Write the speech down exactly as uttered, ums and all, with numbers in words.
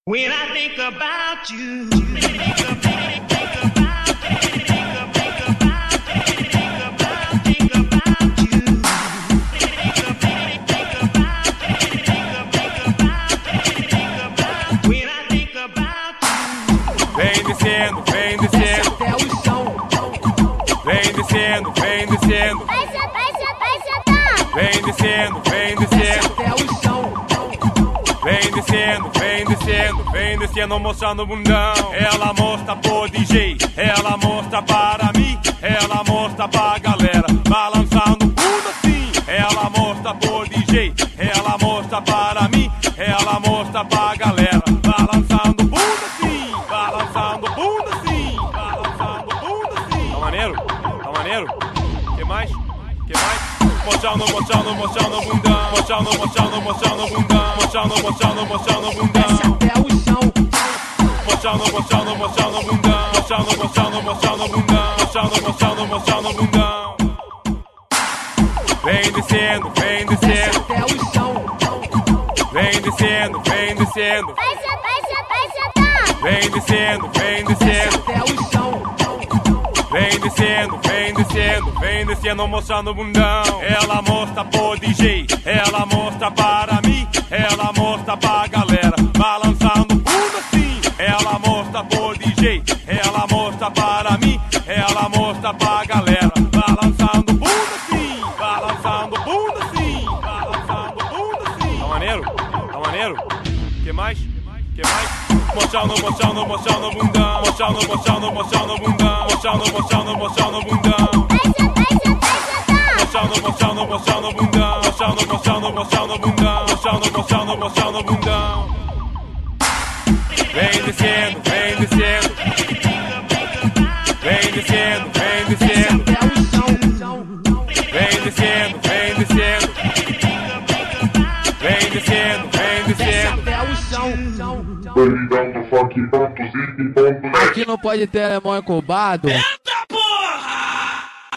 When I think about you, think about, think about, think about, think about, think about, think about you. Think about, think about, think about, think about. When I think about you. Vem descendo, vem descendo até o chão. Vem descendo, vem descendo Vai sentar, vai sentar, vai sentar. Vem descendo, vem descendo Até o chão. Vem descendo, vem descendo, vem descendo mostrando o bundão. Ela mostra pro D J, ela mostra para mim, ela mostra pra galera, balançando o bunda assim. Ela mostra pro D J, ela mostra para mim, ela mostra pra galera, balançando o bunda assim, balançando o bunda assim, balançando o bunda assim. Tá maneiro? Tá maneiro? Que mais? Que mais? Mostrando, mostrando, mostrando o bundão, mostrando, mostrando, mostrando o bundão, mostrando, mostrando, mostrando o bundão. Até o chão. Mostrando, mostrando, mostrando o bundão, mostrando, mostrando, mostrando o bundão, mostrando, mostrando, mostrando o bundão. Vem descendo, vem descendo, Até o chão. vem descendo, vem descendo, Vai sentar, vai sentar, vai sentar. vem descendo, vem descendo, Até o chão. vem descendo, vem descendo, vem descendo mostrando o bundão. Ela mostra pro D J, ela mostra para mim, ela mostra pra galera, balançando o bunda assim. Ela mostra pro D J, ela mostra para mim, ela mostra pra galera, balançando o bunda assim, balançando o bunda assim, balançando o bunda assim. Tá maneiro? Tá maneiro? Que mais? Que mais? Mostrando, mostrando, mostrando o bundão, mostrando, mostrando, mostrando o bundão, mostrando, mostrando, mostrando o bundão. Vai sentar, vai sentar, vai sentar. Mostrando, mostrando, mostrando o bundão, mostrando, mostrando, mostrando o bundão, mostrando, mostrando, mostrando o bundão. Vem descendo, vem descendo, vem descendo, vem descendo, Até o chão. vem descendo, vem descendo, vem descendo, vem descendo. Até o chão. Bandidão do funk ponto zip ponto net. Aqui não pode ter alemão incubado.